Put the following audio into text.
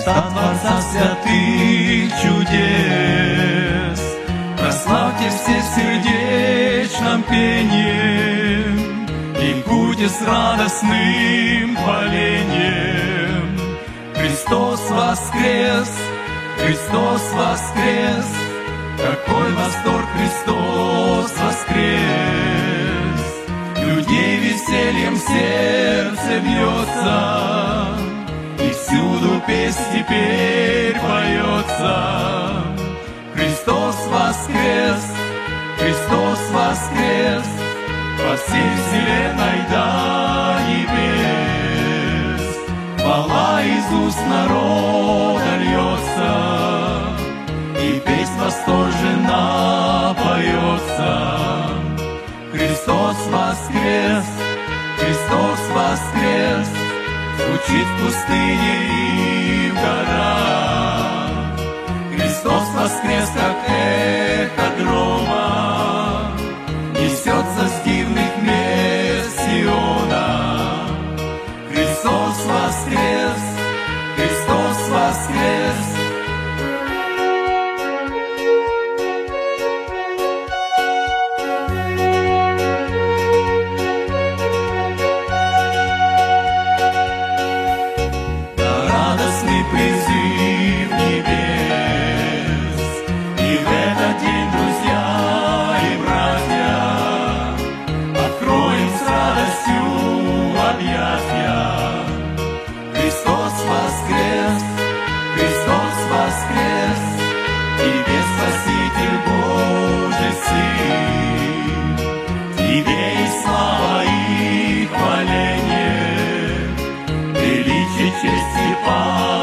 Творца святых чудес, прославьте все сердечным пением и будьте с радостным хвалением. Христос воскрес! Христос воскрес! Какой восторг! Христос воскрес! Людей весельем сердце бьется, и всюду песнь теперь поется. Христос воскрес! Христос воскрес! По всей вселенной до небес. Хвала из уст народа льется, и песнь восторженно поется. Христос воскрес! Христос воскрес! Звучит в пустыне и в горах. Христос воскрес, как эхо грома, несется с дивных мест Сиона. Христос воскрес! Христос воскрес! Призыв небес, и в этот день, друзья и братья, откроем с радостью объятия. Христос воскрес! Христос воскрес! Тебе, Спаситель Божий Сын, Тебе и слава, и хваление, величие, честь и память.